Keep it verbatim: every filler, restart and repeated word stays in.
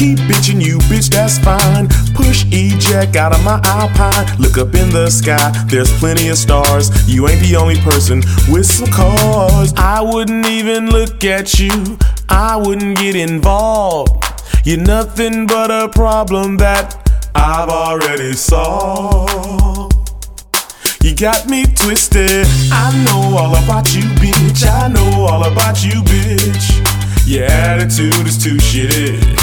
keep bitching you, bitch, that's fine. Push eject out of my Alpine. Look up in the sky, there's plenty of stars. You ain't the only person with some cars. I wouldn't even look at you, I wouldn't get involved. You're nothing but a problem that I've already solved. You got me twisted, I know all about you, bitch. I know all about you, bitch. Your attitude is too shitty.